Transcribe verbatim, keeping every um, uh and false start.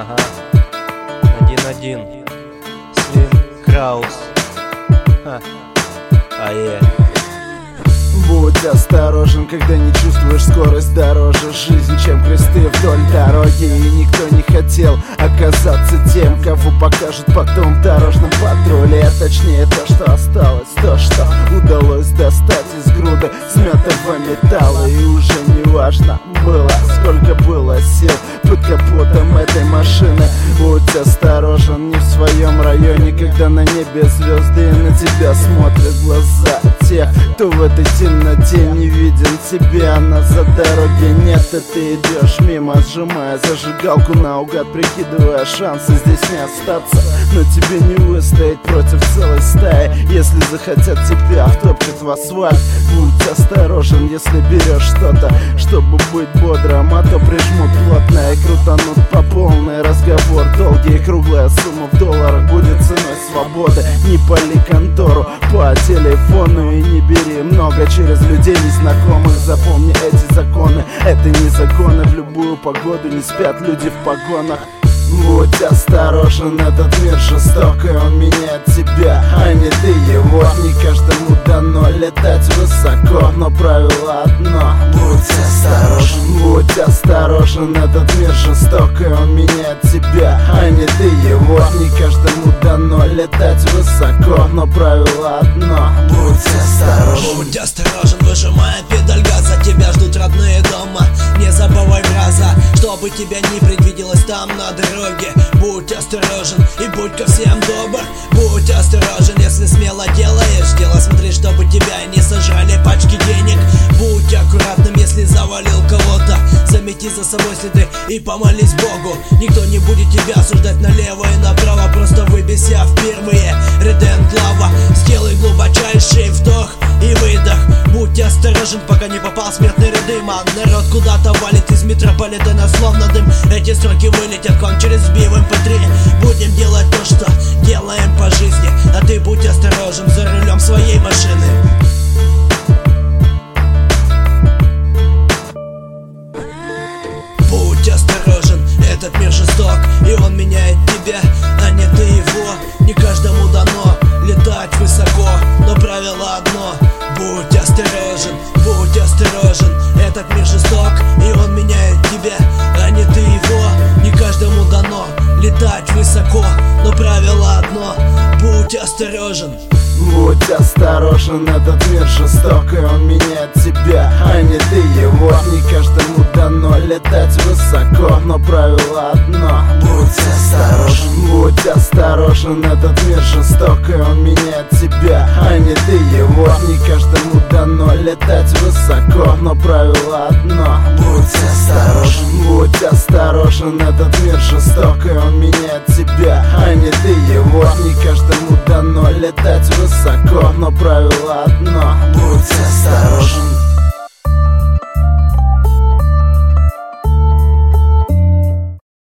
Ага. Один-один. Слим Краус. Ха. Ае. Будь осторожен, когда не чувствуешь скорость дороже жизнь, чем кресты вдоль дороги. И никто не хотел оказаться тем, кого покажут потом в дорожном патруле. Точнее то, что осталось, то, что удалось достать из груды смятого металла. И уже не важно было, сколько было сил под капотом этой машины. Будь осторожен, не в своем районе, когда на небе звезды и на тебя смотрят глаза тех, кто в этой темноте не виден тебя. Назад дороги нет, и ты идешь мимо, сжимая зажигалку наугад, прикидывая шансы здесь не остаться. Но тебе не выстоять против целой стаи, если захотят тебя втопчут в асфальт. Будь осторожен, если берешь что-то, чтобы быть бодрым, а то прижмут плотно и крутанут по полной. Разговор долгий, круглая сумма в долларах будет ценой свободы. Не пали контору по телефону и не бери много через людей незнакомых. Запомни эти законы, это не законы. В любую погоду не спят люди в погонах. Будь осторожен, этот мир жесток, и он меняет тебя, а не ты его. Не каждому дано летать высоко, но правило одно: будь осторожен. Будь осторожен, этот мир жесток, и он меняет тебя, а не ты его. Не каждому дано летать высоко, но правило одно: будь осторожен. Будь осторожен, выжимая педаль газа, тебя ждут родные дома. Не забывай фраза, чтобы тебя не предвиделось там на дороге. Будь осторожен и будь ко всем добр. Будь осторожен, если смело делаешь дело, смотри, чтобы тебя не сожрали пачки денег. Будь аккуратным, если завалил кого-то, замети за собой следы и помолись Богу. Никто не будет тебя осуждать налево и направо, просто выбейся впервые ряды анклава. Сделай глубочайший вдох и выдох. Будь осторожен, пока не попал в смертные ряды. Ман, народ куда-то валит из метрополитена словно дым. Эти строки вылетят к вам через би в эм пэ три. Будем делать то, что делаем по жизни, а ты будь осторожен за рулем своей машины. Будь осторожен, этот мир жесток, и он меняет тебя, а не ты его. Не каждому дано летать высоко, но правило одно: будь осторожен, будь осторожен. Этот мир жесток, и он меняет тебя, а не ты его. Не каждому дано летать высоко, но правило одно: будь осторожен. Будь осторожен, этот мир жесток, и он меняет тебя, а не ты его. Не каждому дано летать высоко, но правило одно: будь осторожен. Будь осторожен, этот мир жесток, и он меняет тебя, а не ты его. Не каждому дано летать высоко, но правило одно: будь осторожен. Будь осторожен, этот мир жесток, и он меняет тебя, а не ты его. Не каждому дано летать высоко, но правило